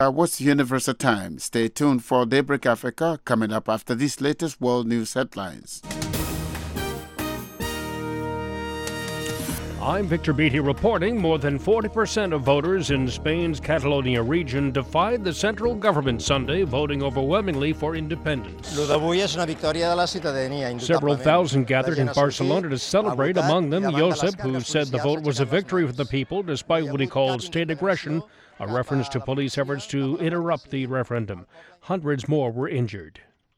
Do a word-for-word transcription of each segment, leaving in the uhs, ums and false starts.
Uh, what's the Universal Time? Stay tuned for Daybreak Africa coming up after these latest world news headlines. I'm Victor Beatty reporting more than forty percent of voters in Spain's Catalonia region defied the central government Sunday, voting overwhelmingly for independence. Several thousand gathered in Barcelona to celebrate, among them Josep, who said the vote was a victory for the people despite what he called state aggression, a reference to police efforts to interrupt the referendum. Hundreds more were injured.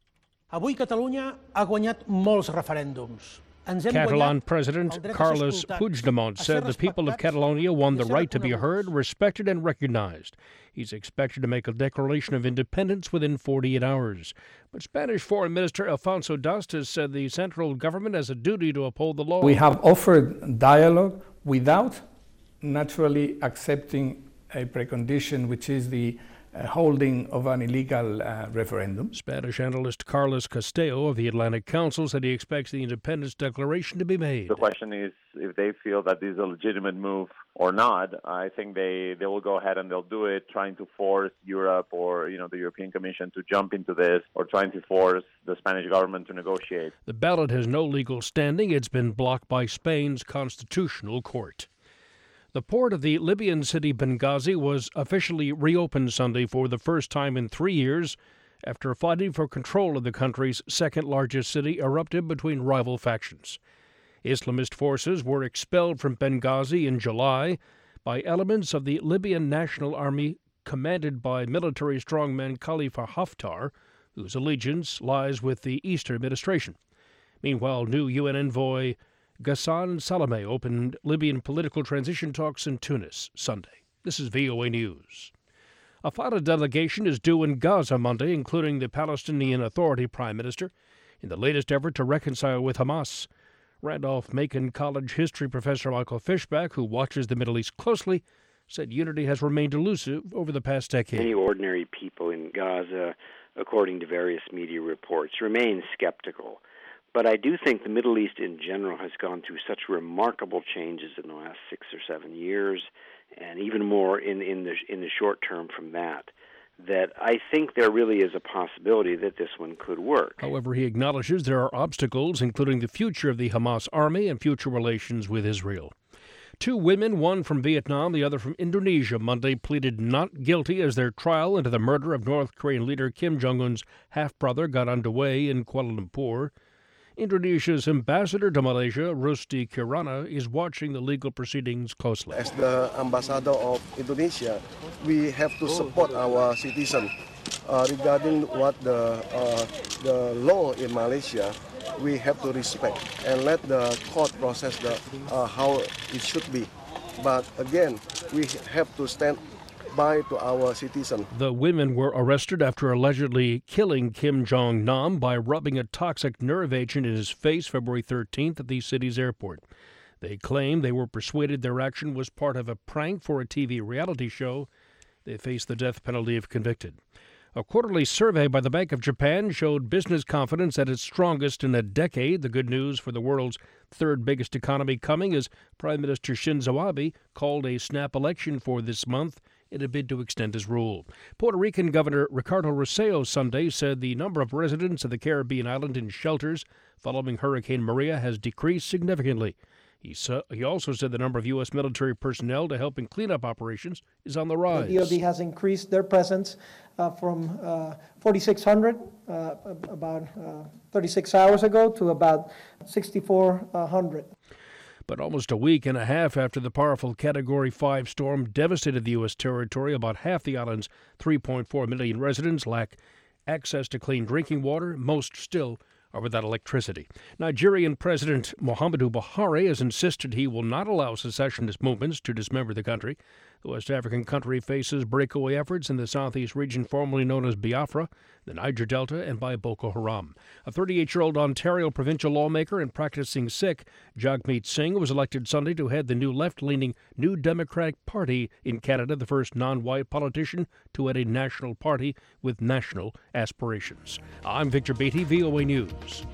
Avui Catalunya ha guanyat molts referèndums. Catalan President Carles Puigdemont said the people of Catalonia won the right to be heard, respected, and recognized. He's expected to make a declaration of independence within forty-eight hours. But Spanish Foreign Minister Alfonso Dust has said the central government has a duty to uphold the law. We have offered dialogue without naturally accepting a precondition, which is the Uh, holding of an illegal uh, referendum. Spanish analyst Carlos Castello of the Atlantic Council said he expects the independence declaration to be made. The question is if they feel that this is a legitimate move or not. I think they, they will go ahead and they'll do it, trying to force Europe or you know the European Commission to jump into this, or trying to force the Spanish government to negotiate. The ballot has no legal standing. It's been blocked by Spain's constitutional court. The port of the Libyan city Benghazi was officially reopened Sunday for the first time in three years after fighting for control of the country's second-largest city erupted between rival factions. Islamist forces were expelled from Benghazi in July by elements of the Libyan National Army commanded by military strongman Khalifa Haftar, whose allegiance lies with the Eastern administration. Meanwhile, new U N envoy Ghassan Salameh opened Libyan political transition talks in Tunis Sunday. This is V O A News. A final delegation is due in Gaza Monday, including the Palestinian Authority Prime Minister, in the latest effort to reconcile with Hamas. Randolph-Macon College history professor Michael Fishback, who watches the Middle East closely, said unity has remained elusive over the past decade. Many ordinary people in Gaza, according to various media reports, remain skeptical. But I do think the Middle East in general has gone through such remarkable changes in the last six or seven years, and even more in, in the in the short term from that, that I think there really is a possibility that this one could work. However, he acknowledges there are obstacles, including the future of the Hamas army and future relations with Israel. Two women, one from Vietnam, the other from Indonesia, Monday pleaded not guilty as their trial into the murder of North Korean leader Kim Jong-un's half-brother got underway in Kuala Lumpur. Indonesia's ambassador to Malaysia, Rusdi Kirana, is watching the legal proceedings closely. As the ambassador of Indonesia, we have to support our citizens uh, regarding what the uh, the law in Malaysia. We have to respect and let the court process the uh, how it should be. But again, we have to stand by to our citizens. The women were arrested after allegedly killing Kim Jong-nam by rubbing a toxic nerve agent in his face February thirteenth at the city's airport. They claim they were persuaded their action was part of a prank for a T V reality show. They face the death penalty if convicted. A quarterly survey by the Bank of Japan showed business confidence at its strongest in a decade. The good news for the world's third biggest economy coming as Prime Minister Shinzo Abe called a snap election for this month in a bid to extend his rule. Puerto Rican Governor Ricardo Rossello Sunday said the number of residents of the Caribbean island in shelters following Hurricane Maria has decreased significantly. He, sa- he also said the number of U S military personnel to help in cleanup operations is on the rise. The D O D has increased their presence uh, from uh, forty-six hundred uh, about uh, thirty-six hours ago to about sixty-four hundred. But almost a week and a half after the powerful Category five storm devastated the U S territory, about half the island's three point four million residents lack access to clean drinking water. Most still are without electricity. Nigerian President Muhammadu Buhari has insisted he will not allow secessionist movements to dismember the country. The West African country faces breakaway efforts in the southeast region formerly known as Biafra, the Niger Delta, and by Boko Haram. A thirty-eight-year-old Ontario provincial lawmaker and practicing Sikh, Jagmeet Singh, was elected Sunday to head the new left-leaning New Democratic Party in Canada, the first non-white politician to head a national party with national aspirations. I'm Victor Beatty, V O A News.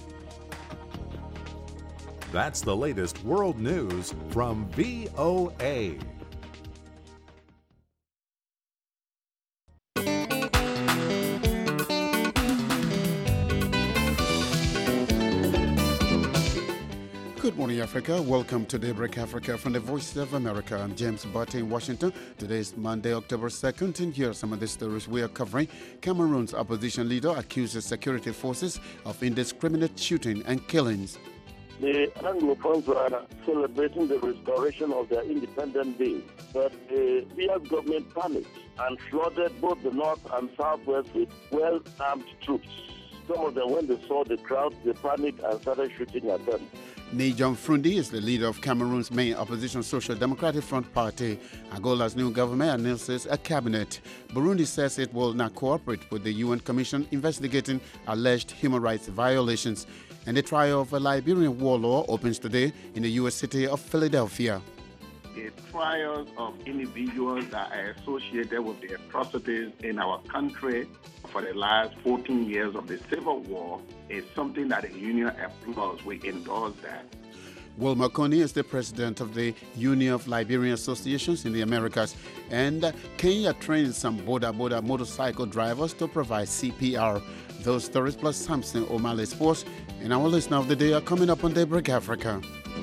That's the latest world news from V O A. Good morning, Africa. Welcome to Daybreak Africa from the Voice of America. I'm James Butte in Washington. Today is Monday, October second, and here are some of the stories we are covering. Cameroon's opposition leader accuses security forces of indiscriminate shooting and killings. The Anglophones are celebrating the restoration of their independent day, but the B S government panicked and flooded both the north and southwest with well-armed troops. Some of them, when they saw the crowd, they panicked and started shooting at them. Nijon Frundi is the leader of Cameroon's main opposition Social Democratic Front Party. Angola's new government announces a cabinet. Burundi says it will not cooperate with the U N Commission investigating alleged human rights violations. And the trial of a Liberian warlord opens today in the U S city of Philadelphia. The trials of individuals that are associated with the atrocities in our country for the last fourteen years of the Civil War is something that the Union applauds. We endorse that. Will Makoni is the president of the Union of Liberian Associations in the Americas. And Kenya trains some Boda Boda motorcycle drivers to provide C P R. Those stories plus Samson O'Malley Sports and our listener of the day are coming up on Daybreak Africa.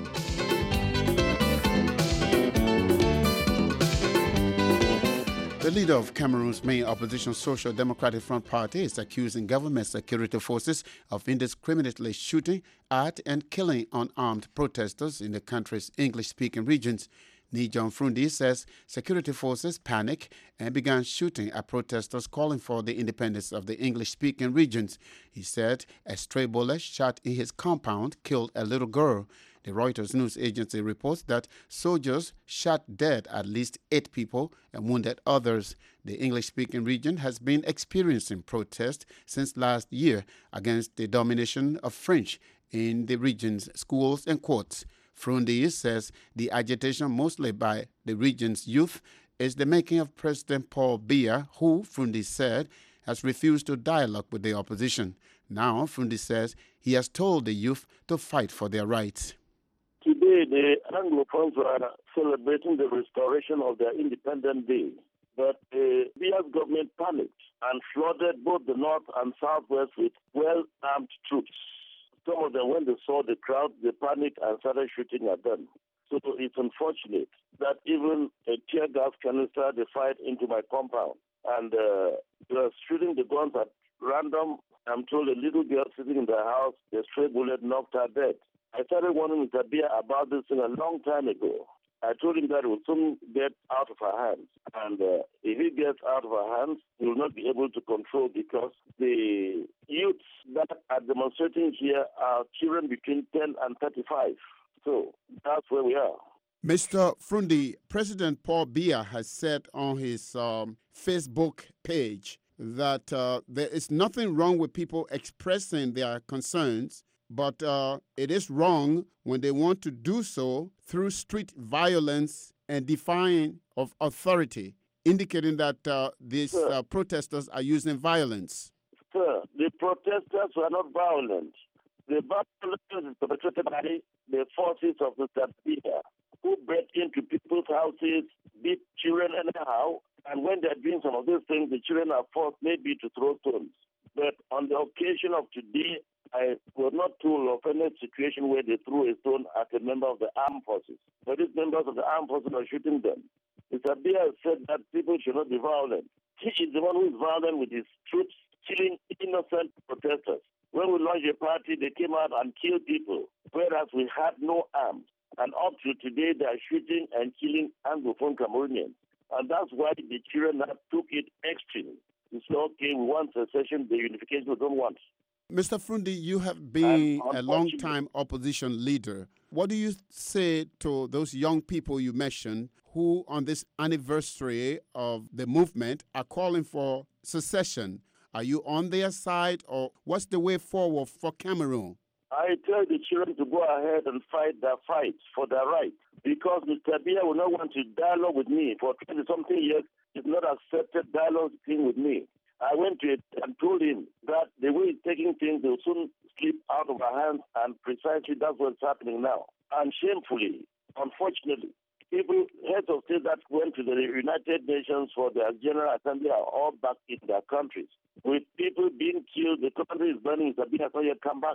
The leader of Cameroon's main opposition Social Democratic Front Party is accusing government security forces of indiscriminately shooting at and killing unarmed protesters in the country's English-speaking regions. Nijon Frundi says security forces panicked and began shooting at protesters calling for the independence of the English-speaking regions. He said a stray bullet shot in his compound killed a little girl. The Reuters news agency reports that soldiers shot dead at least eight people and wounded others. The English-speaking region has been experiencing protests since last year against the domination of French in the region's schools and courts. Frundi says the agitation, mostly by the region's youth, is the making of President Paul Biya, who, Frundi said, has refused to dialogue with the opposition. Now, Frundi says he has told the youth to fight for their rights. Today, the Anglophones are celebrating the restoration of their independent day, but the B S government panicked and flooded both the north and southwest with well-armed troops. Some of them, when they saw the crowd, they panicked and started shooting at them. So it's unfortunate that even a tear gas canister, they fired into my compound. And uh, they were shooting the guns at random. I'm told a little girl sitting in the house, the stray bullet knocked her dead. I started warning Mister Biya about this thing a long time ago. I told him that it will soon get out of our hands. And uh, if it gets out of our hands, we will not be able to control because the youths that are demonstrating here are children between ten and thirty-five. So that's where we are. Mister Frundi, President Paul Biya has said on his um, Facebook page that uh, there is nothing wrong with people expressing their concerns, but uh, it is wrong when they want to do so through street violence and defying of authority, indicating that uh, these uh, protesters are using violence. Sir, the protesters were not violent. The violence is perpetrated by the forces of Mister Biya, who break into people's houses, beat children anyhow, and when they're doing some of these things, the children are forced maybe to throw stones. But on the occasion of today, I was not told of any situation where they threw a stone at a member of the armed forces. But these members of the armed forces are shooting them. Mister Biya said that people should not be violent. He is the one who is violent with his troops, killing innocent protesters. When we launched a party, they came out and killed people, whereas we had no arms. And up to today, they are shooting and killing Anglophone Cameroonians. And that's why the children have took it extreme. It's okay, we want secession, the unification we don't want. Mister Frundi, you have been a long-time opposition leader. What do you say to those young people you mentioned who, on this anniversary of the movement, are calling for secession? Are you on their side, or what's the way forward for Cameroon? I tell the children to go ahead and fight their fights for their rights, because Mister Biya will not want to dialogue with me. For twenty-something years, he's not accepted dialogue with me. I went to it and told him that the way he's taking things will soon slip out of our hands, and precisely that's what's happening now. And shamefully, unfortunately, people, heads of state that went to the United Nations for their General Assembly are all back in their countries. With people being killed, the country is burning, Mister Biya has not yet come back.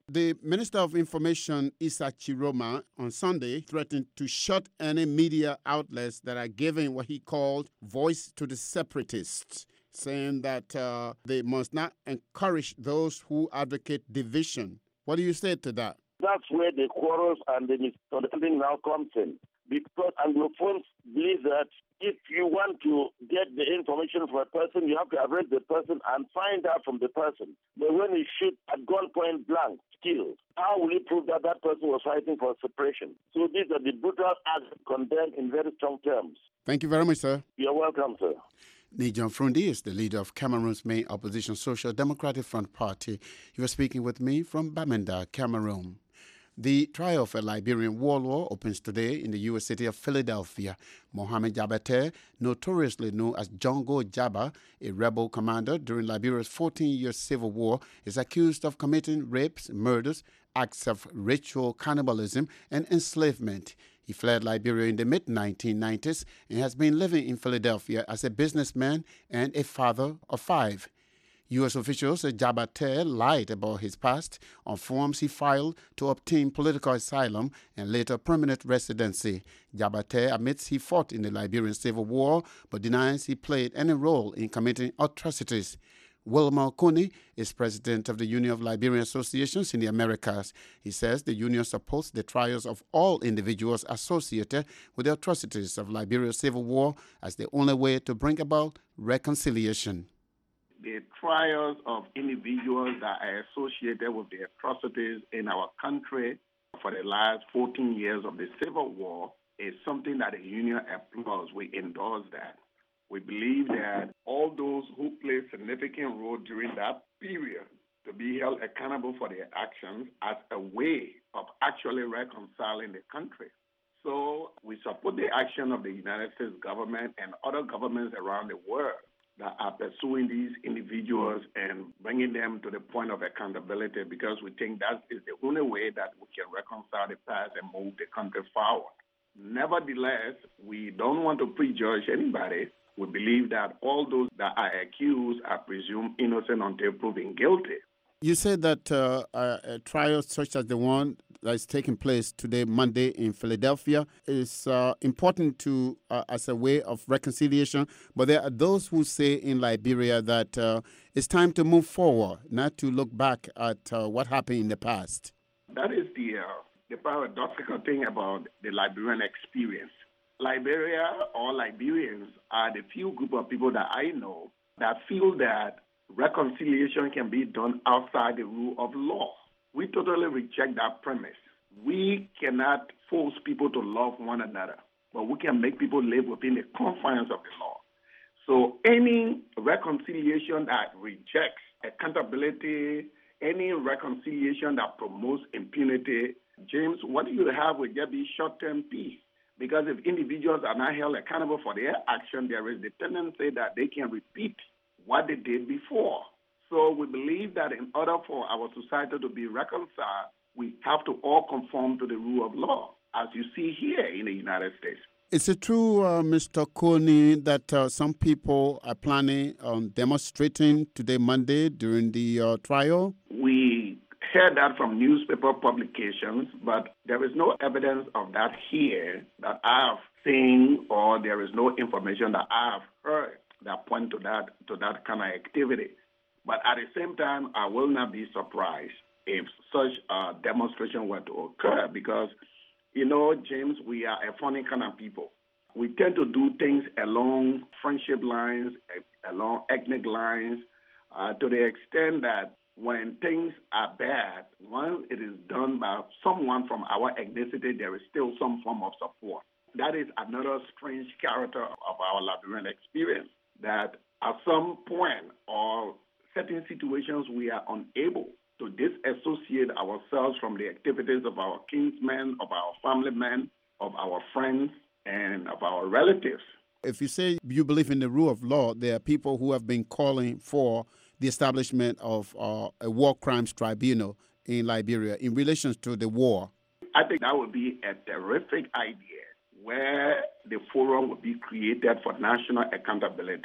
The Minister of Information, Issa Chiroma, on Sunday threatened to shut any media outlets that are giving what he called voice to the separatists, saying that uh, they must not encourage those who advocate division. What do you say to that? That's where the quarrels and the misunderstanding now comes in. Because Anglophones believe that if you want to get the information from a person, you have to arrest the person and find out from the person. But when you shoot at gunpoint blank, killed, how will you prove that that person was fighting for separation? So these are the brutal acts condemned in very strong terms. Thank you very much, sir. You're welcome, sir. Nijon Frundi is the leader of Cameroon's main opposition Social Democratic Front Party. He was speaking with me from Bamenda, Cameroon. The trial of a Liberian warlord opens today in the U S city of Philadelphia. Mohamed Jabate, notoriously known as Django Jaba, a rebel commander during Liberia's fourteen-year civil war, is accused of committing rapes, murders, acts of ritual cannibalism, and enslavement. He fled Liberia in the mid nineteen nineties and has been living in Philadelphia as a businessman and a father of five. U S officials say Jabate lied about his past on forms he filed to obtain political asylum and later permanent residency. Jabate admits he fought in the Liberian Civil War but denies he played any role in committing atrocities. Wilmer Kony is president of the Union of Liberian Associations in the Americas. He says the union supports the trials of all individuals associated with the atrocities of Liberia's Civil War as the only way to bring about reconciliation. The trials of individuals that are associated with the atrocities in our country for the last fourteen years of the Civil War is something that the union applauds. We endorse that. We believe that all those who played a significant role during that period to be held accountable for their actions as a way of actually reconciling the country. So we support the action of the United States government and other governments around the world that are pursuing these individuals and bringing them to the point of accountability, because we think that is the only way that we can reconcile the past and move the country forward. Nevertheless, we don't want to prejudge anybody. We believe that all those that are accused are presumed innocent until proven guilty. You said that uh, a trial such as the one that is taking place today, Monday, in Philadelphia, is uh, important to uh, as a way of reconciliation. But there are those who say in Liberia that uh, it's time to move forward, not to look back at uh, what happened in the past. That is the uh, the paradoxical thing about the Liberian experience. Liberia or Liberians are the few group of people that I know that feel that reconciliation can be done outside the rule of law. We totally reject that premise. We cannot force people to love one another, but we can make people live within the confines of the law. So any reconciliation that rejects accountability, any reconciliation that promotes impunity, James, what do you have with just be short-term peace? Because if individuals are not held accountable for their action, there is the tendency that they can repeat what they did before. So we believe that in order for our society to be reconciled, we have to all conform to the rule of law, as you see here in the United States. Is it true, uh, Mister Kony, that uh, some people are planning on demonstrating today, Monday, during the uh, trial? We heard that from newspaper publications, but there is no evidence of that here that I have seen, or there is no information that I have heard that point to that to that kind of activity. But at the same time, I will not be surprised if such a demonstration were to occur, because, you know, James, we are a funny kind of people. We tend to do things along friendship lines, along ethnic lines, uh, to the extent that when things are bad, once it is done by someone from our ethnicity, there is still some form of support. That is another strange character of our Liberian experience, that at some point or certain situations we are unable to disassociate ourselves from the activities of our kinsmen, of our family men, of our friends, and of our relatives. If you say you believe in the rule of law, there are people who have been calling for the establishment of uh, a war crimes tribunal in Liberia in relation to the war. I think that would be a terrific idea, where the forum would be created for national accountability.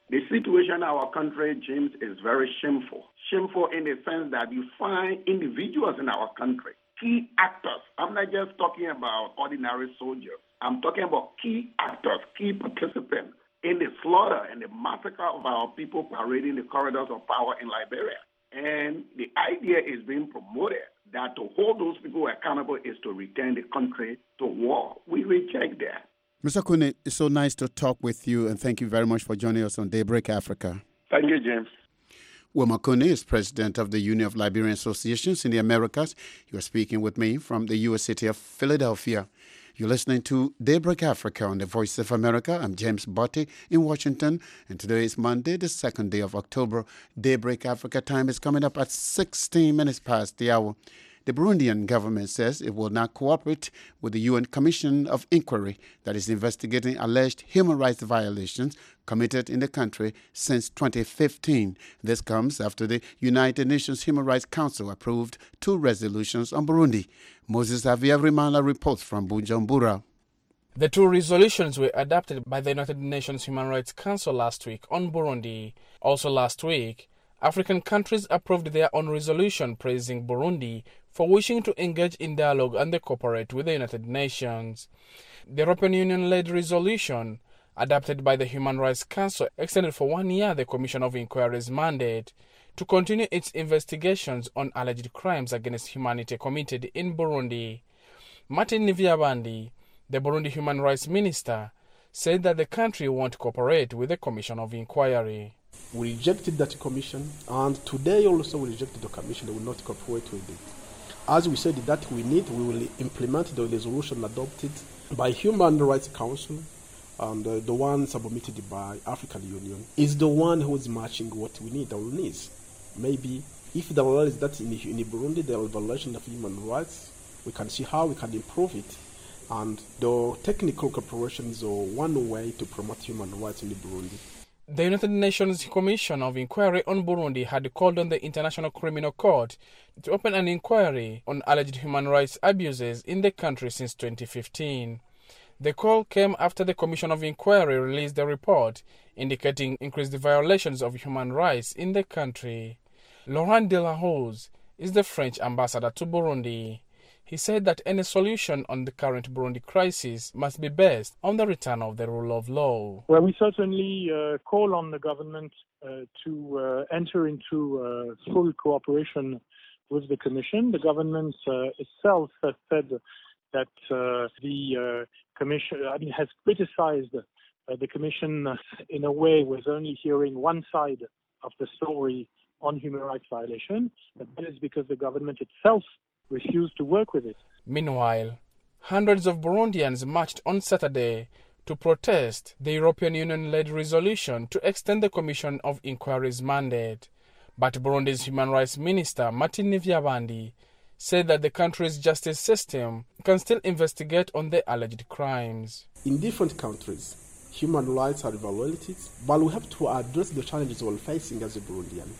The situation in our country, James, is very shameful. Shameful in the sense that you find individuals in our country, key actors. I'm not just talking about ordinary soldiers. I'm talking about key actors, key participants in the slaughter and the massacre of our people parading the corridors of power in Liberia. And the idea is being promoted that to hold those people accountable is to return the country to war. We reject that. Mister Kune, it's so nice to talk with you, and thank you very much for joining us on Daybreak Africa. Thank you, James. Wilma Kune is president of the Union of Liberian Associations in the Americas. You are speaking with me from the U S city of Philadelphia. You're listening to Daybreak Africa on the Voice of America. I'm James Botti in Washington, and today is Monday, the second day of October. Daybreak Africa time is coming up at sixteen minutes past the hour. The Burundian government says it will not cooperate with the U N Commission of Inquiry that is investigating alleged human rights violations committed in the country since twenty fifteen. This comes after the United Nations Human Rights Council approved two resolutions on Burundi. Moses Avia-Rimala reports from Bujumbura. The two resolutions were adopted by the United Nations Human Rights Council last week on Burundi. Also last week, African countries approved their own resolution praising Burundi for wishing to engage in dialogue and cooperate with the United Nations. The European Union-led resolution, adopted by the Human Rights Council, extended for one year the Commission of Inquiry's mandate to continue its investigations on alleged crimes against humanity committed in Burundi. Martin Nivyabandi, the Burundi Human Rights Minister, said that the country won't cooperate with the Commission of Inquiry. We rejected that commission, and today also we rejected the commission. They will not cooperate with it. As we said that we need, we will implement the resolution adopted by Human Rights Council, and uh, the one submitted by African Union is the one who is matching what we need, our needs. Maybe if the law is that in, in Burundi there are violation of human rights, we can see how we can improve it. And the technical cooperation is one way to promote human rights in Burundi. The United Nations Commission of Inquiry on Burundi had called on the International Criminal Court to open an inquiry on alleged human rights abuses in the country since twenty fifteen. The call came after the Commission of Inquiry released a report indicating increased violations of human rights in the country. Laurent Delahose is the French ambassador to Burundi. He said that any solution on the current Burundi crisis must be based on the return of the rule of law. Well, we certainly uh, call on the government uh, to uh, enter into uh, full cooperation with the Commission. The government uh, itself has said that uh, the uh, Commission I mean, has criticized uh, the Commission in a way with only hearing one side of the story on human rights violation. But that is because the government itself refused to work with it. Meanwhile, hundreds of Burundians marched on Saturday to protest the European Union-led resolution to extend the Commission of Inquiry's mandate. But Burundi's Human Rights Minister, Martin Nivyabandi, said that the country's justice system can still investigate on the alleged crimes. In different countries, human rights are violated, but we have to address the challenges we're facing as a Burundian.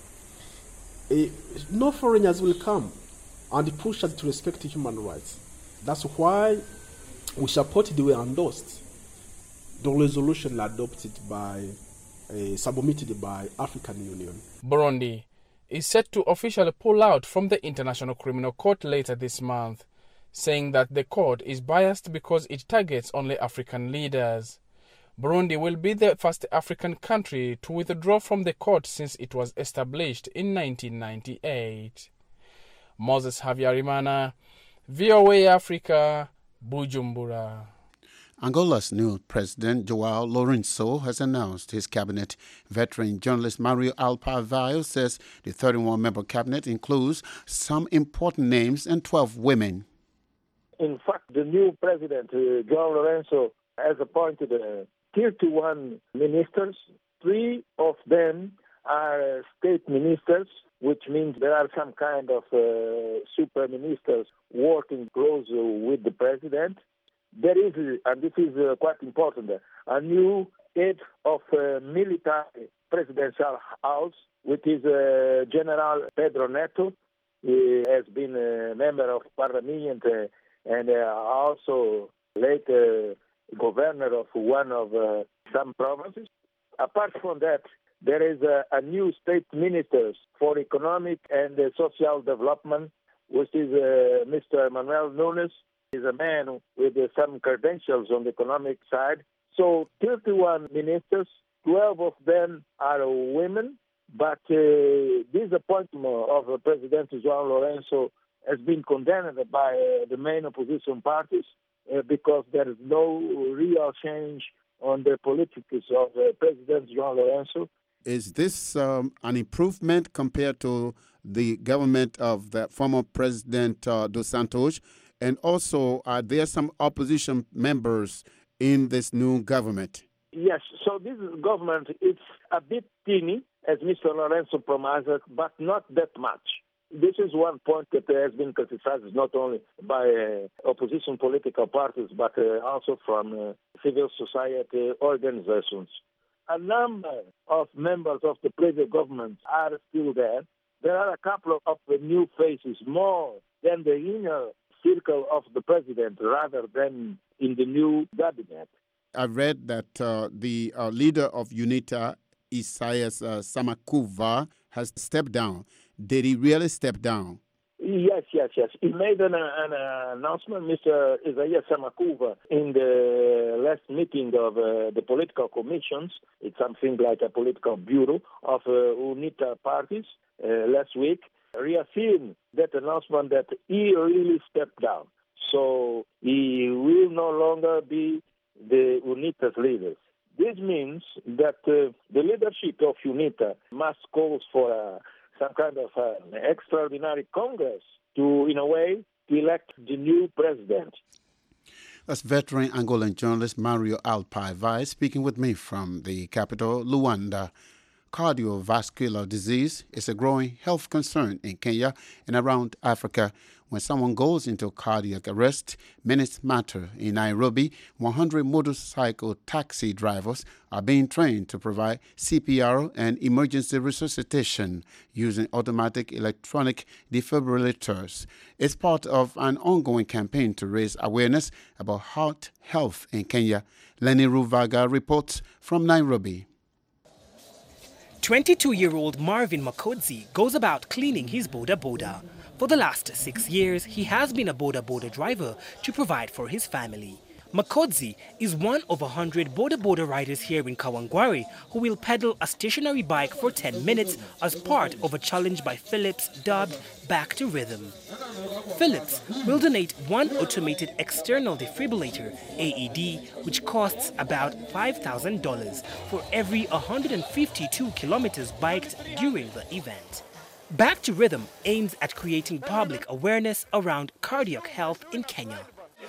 Uh, no foreigners will come and push us to respect human rights. That's why we supported, we endorsed the resolution adopted by, uh, submitted by African Union. Burundi is set to officially pull out from the International Criminal Court later this month, saying that the court is biased because it targets only African leaders. Burundi will be the first African country to withdraw from the court since it was established in nineteen ninety-eight. Moses Havyarimana, V O A Africa, Bujumbura. Angola's new president, Joao Lourenço, has announced his cabinet. Veteran journalist Mario Alparvaio says the thirty-one member cabinet includes some important names and twelve women. In fact, the new president, uh, Joao Lourenço, has appointed uh, thirty-one ministers. Three of them are uh, state ministers, which means there are some kind of uh, super ministers working closely with the president. There is, and this is uh, quite important, a new head of uh, military presidential house, which is uh, General Pedro Neto. He has been a member of parliament uh, and uh, also later governor of one of uh, some provinces. Apart from that, there is a, a new state minister for economic and uh, social development, which is uh, Mister Manuel Nunes. He's a man with uh, some credentials on the economic side. So thirty-one ministers, twelve of them are women, but uh, this appointment of uh, President João Lourenço has been condemned by uh, the main opposition parties uh, because there is no real change on the politics of uh, President João Lourenço. Is this um, an improvement compared to the government of the former President uh, Dos Santos? And also, are there some opposition members in this new government? Yes, so this government is a bit teeny, as Mister Lourenço promised, but not that much. This is one point that has been criticized not only by uh, opposition political parties, but uh, also from uh, civil society organizations. A number of members of the previous government are still there. There are a couple of new faces, more than the inner circle of the president, rather than in the new cabinet. I read that uh, the uh, leader of UNITA, Isaias uh, Samakuva, has stepped down. Did he really step down? Yes, yes, yes. He made an, an announcement, Mister Isaias Samakuva, in the last meeting of uh, the political commissions. It's something like a political bureau of uh, UNITA parties uh, last week. Reaffirmed that announcement that he really stepped down. So he will no longer be the UNITA's leader. This means that uh, the leadership of UNITA must call for a some kind of uh, extraordinary Congress to, in a way, to elect the new president. That's veteran Angolan journalist Mario Alpaiva speaking with me from the capital, Luanda. Cardiovascular disease is a growing health concern in Kenya and around Africa. When someone goes into cardiac arrest, minutes matter. In Nairobi, one hundred motorcycle taxi drivers are being trained to provide C P R and emergency resuscitation using automatic electronic defibrillators. It's part of an ongoing campaign to raise awareness about heart health in Kenya. Lenny Ruvaga reports from Nairobi. twenty-two-year-old Marvin Makodzi goes about cleaning his boda boda. For the last six years, he has been a boda boda driver to provide for his family. Makodzi is one of a hundred boda boda riders here in Kawangware who will pedal a stationary bike for ten minutes as part of a challenge by Philips dubbed Back to Rhythm. Philips will donate one automated external defibrillator, A E D, which costs about five thousand dollars for every one hundred fifty-two kilometers biked during the event. Back to Rhythm aims at creating public awareness around cardiac health in Kenya.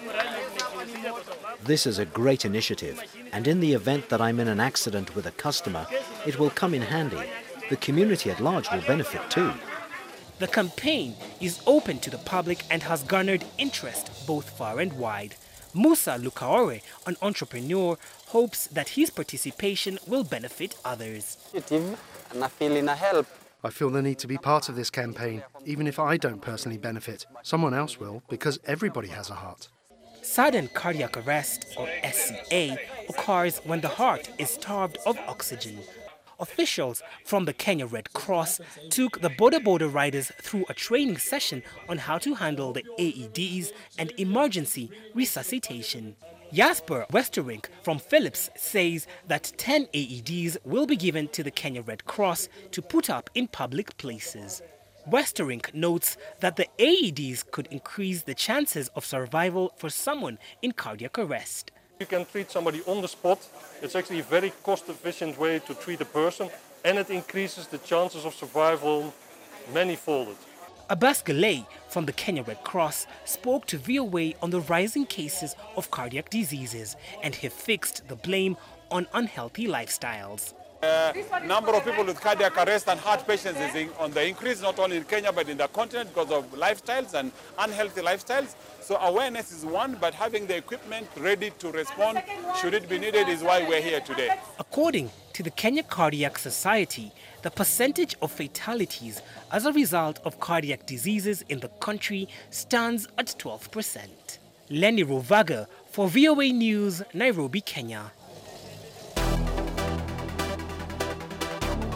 This is a great initiative, and in the event that I'm in an accident with a customer, it will come in handy. The community at large will benefit too. The campaign is open to the public and has garnered interest both far and wide. Musa Lukaore, an entrepreneur, hopes that his participation will benefit others. And I feel in a help. I feel the need to be part of this campaign, even if I don't personally benefit. Someone else will, because everybody has a heart. Sudden cardiac arrest, or S C A, occurs when the heart is starved of oxygen. Officials from the Kenya Red Cross took the boda boda riders through a training session on how to handle the A E Ds and emergency resuscitation. Jasper Westerink from Philips says that ten A E Ds will be given to the Kenya Red Cross to put up in public places. Westerink notes that the A E Ds could increase the chances of survival for someone in cardiac arrest. You can treat somebody on the spot. It's actually a very cost-efficient way to treat a person, and it increases the chances of survival many-folded. Abbas Galay from the Kenya Red Cross spoke to V O A on the rising cases of cardiac diseases, and he fixed the blame on unhealthy lifestyles. Uh, number of people with cardiac arrest and heart patients is in, on the increase, not only in Kenya but in the continent, because of lifestyles and unhealthy lifestyles. So awareness is one, but having the equipment ready to respond should it be needed is why we're here today. According to the Kenya Cardiac Society, the percentage of fatalities as a result of cardiac diseases in the country stands at twelve percent. Lenny Ruvaga for V O A News, Nairobi, Kenya.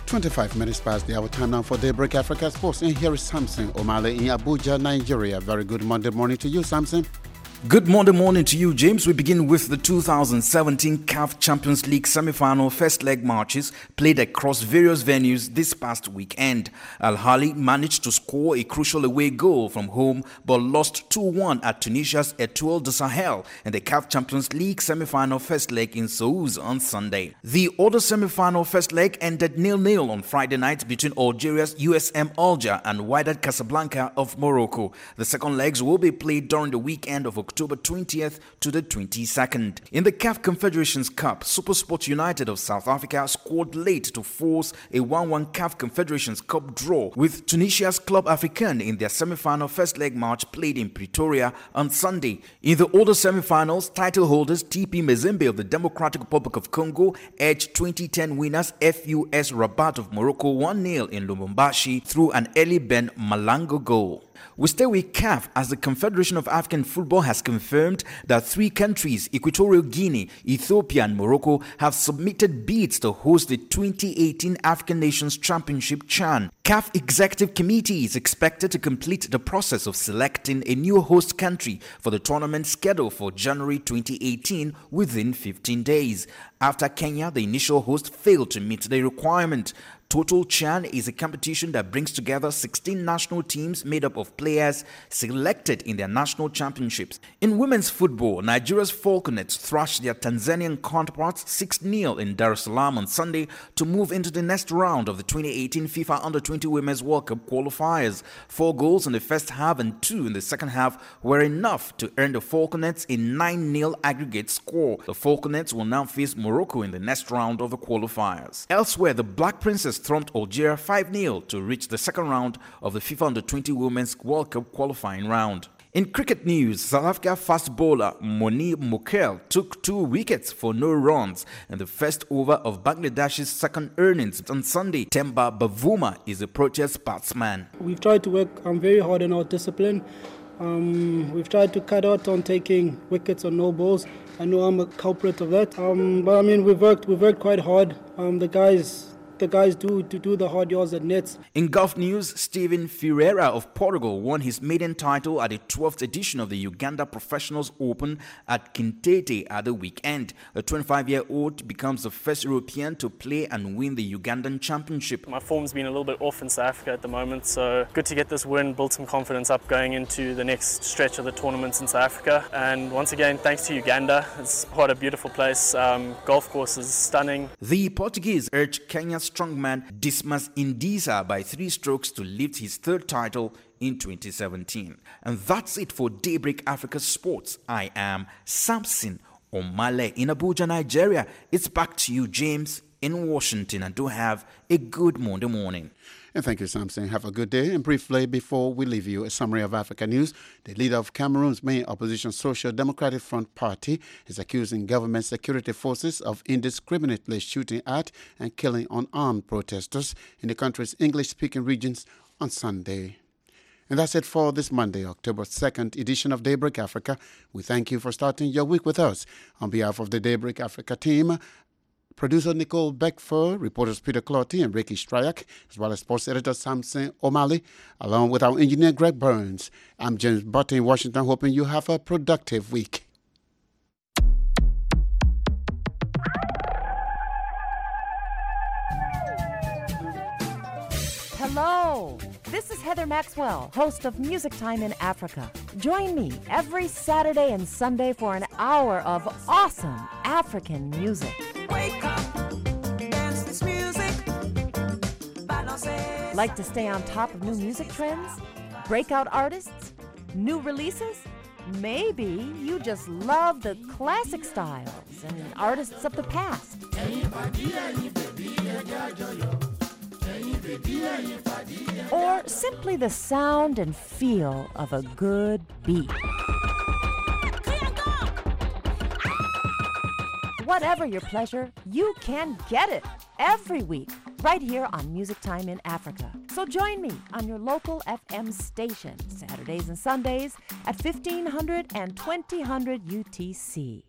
twenty-five minutes past the hour time now for Daybreak Africa Sports. And here is Samson Omale in Abuja, Nigeria. Very good Monday morning to you, Samson. Good Monday morning to you, James. We begin with the two thousand seventeen C A F Champions League semi-final first leg matches played across various venues this past weekend. Al Ahly managed to score a crucial away goal from home but lost two one at Tunisia's Etoile du Sahel in the C A F Champions League semi-final first leg in Sousse on Sunday. The other semi-final first leg ended nil nil on Friday night between Algeria's U S M Alger and Wydad Casablanca of Morocco. The second legs will be played during the weekend of October twentieth to the twenty-second. In the C A F Confederations Cup, SuperSport United of South Africa scored late to force a one one C A F Confederations Cup draw with Tunisia's Club Africain in their semi-final first leg match played in Pretoria on Sunday. In the other semi-finals, title holders T P Mazembe of the Democratic Republic of Congo edged twenty ten winners F U S Rabat of Morocco one nil in Lubumbashi through an early Ben Malango goal. We stay with C A F as the Confederation of African Football has confirmed that three countries, Equatorial Guinea, Ethiopia and Morocco, have submitted bids to host the twenty eighteen African Nations Championship CHAN. C A F Executive Committee is expected to complete the process of selecting a new host country for the tournament scheduled for January twenty eighteen within fifteen days. After Kenya, the initial host, failed to meet the requirement. Total CHAN is a competition that brings together sixteen national teams made up of players selected in their national championships. In women's football, Nigeria's Falconets thrashed their Tanzanian counterparts six nil in Dar es Salaam on Sunday to move into the next round of the twenty eighteen FIFA Under twenty Women's World Cup qualifiers. Four goals in the first half and two in the second half were enough to earn the Falconets a nine nil aggregate score. The Falconets will now face Morocco in the next round of the qualifiers. Elsewhere, the Black Princess thumped Algeria five nil to reach the second round of the FIFA Under twenty Women's World Cup qualifying round. In cricket news, South Africa fast bowler Moni Mokel took two wickets for no runs in the first over of Bangladesh's second innings on Sunday. Temba Bavuma is the Proteas batsman. We've tried to work um, very hard on our discipline. Um, we've tried to cut out on taking wickets on no balls. I know I'm a culprit of that, um, but I mean we've worked we've worked quite hard. Um, the guys. The guys do to do the hard yards at nets. In golf news, Steven Ferreira of Portugal won his maiden title at the twelfth edition of the Uganda Professionals Open at Kintete at the weekend. The twenty-five-year-old becomes the first European to play and win the Ugandan Championship. My form's been a little bit off in South Africa at the moment, so good to get this win, build some confidence up going into the next stretch of the tournaments in South Africa. And once again, thanks to Uganda. It's quite a beautiful place. Um, golf course is stunning. The Portuguese urged Kenya's strongman Dismas Indisa by three strokes to lift his third title in twenty seventeen. And that's it for Daybreak Africa Sports. I am Samson Omale in Abuja, Nigeria. It's back to you, James, in Washington, and do have a good Monday morning. And thank you, Samson. Have a good day. And briefly, before we leave you, a summary of Africa news. The leader of Cameroon's main opposition Social Democratic Front Party is accusing government security forces of indiscriminately shooting at and killing unarmed protesters in the country's English-speaking regions on Sunday. And that's it for this Monday, October second edition of Daybreak Africa. We thank you for starting your week with us. On behalf of the Daybreak Africa team, producer Nicole Beckford, reporters Peter Clotty and Ricky Stryak, as well as sports editor Samson Omale, along with our engineer Greg Burns. I'm James Butt in Washington, hoping you have a productive week. Hello, this is Heather Maxwell, host of Music Time in Africa. Join me every Saturday and Sunday for an hour of awesome African music. Wake up, dance this music. Like to stay on top of new music trends? Breakout artists? New releases? Maybe you just love the classic styles and artists of the past. Or simply the sound and feel of a good beat. Whatever your pleasure, you can get it every week right here on Music Time in Africa. So join me on your local F M station Saturdays and Sundays at fifteen hundred and twenty hundred U T C.